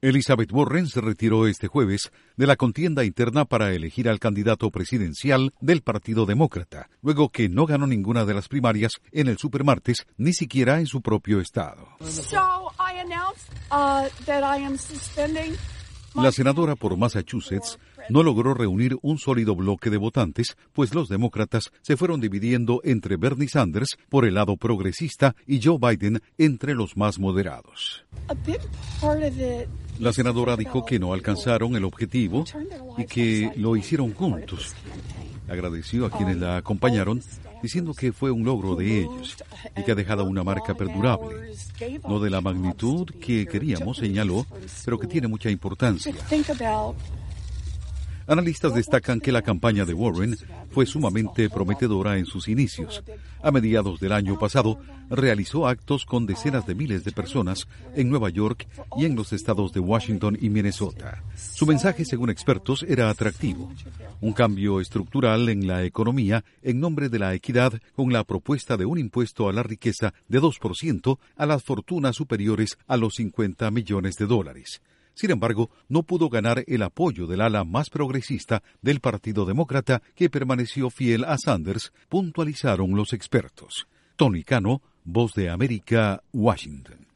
Elizabeth Warren se retiró este jueves de la contienda interna para elegir al candidato presidencial del Partido Demócrata, luego que no ganó ninguna de las primarias en el supermartes, ni siquiera en su propio estado. La senadora por Massachusetts no logró reunir un sólido bloque de votantes, pues los demócratas se fueron dividiendo entre Bernie Sanders por el lado progresista y Joe Biden entre los más moderados. La senadora dijo que no alcanzaron el objetivo y que lo hicieron juntos. Agradeció a quienes la acompañaron, diciendo que fue un logro de ellos y que ha dejado una marca perdurable. No de la magnitud que queríamos, señaló, pero que tiene mucha importancia. Analistas destacan que la campaña de Warren fue sumamente prometedora en sus inicios. A mediados del año pasado, realizó actos con decenas de miles de personas en Nueva York y en los estados de Washington y Minnesota. Su mensaje, según expertos, era atractivo. Un cambio estructural en la economía en nombre de la equidad, con la propuesta de un impuesto a la riqueza de 2% a las fortunas superiores a los $50 millones. Sin embargo, no pudo ganar el apoyo del ala más progresista del Partido Demócrata, que permaneció fiel a Sanders, puntualizaron los expertos. Tony Cano, Voz de América, Washington.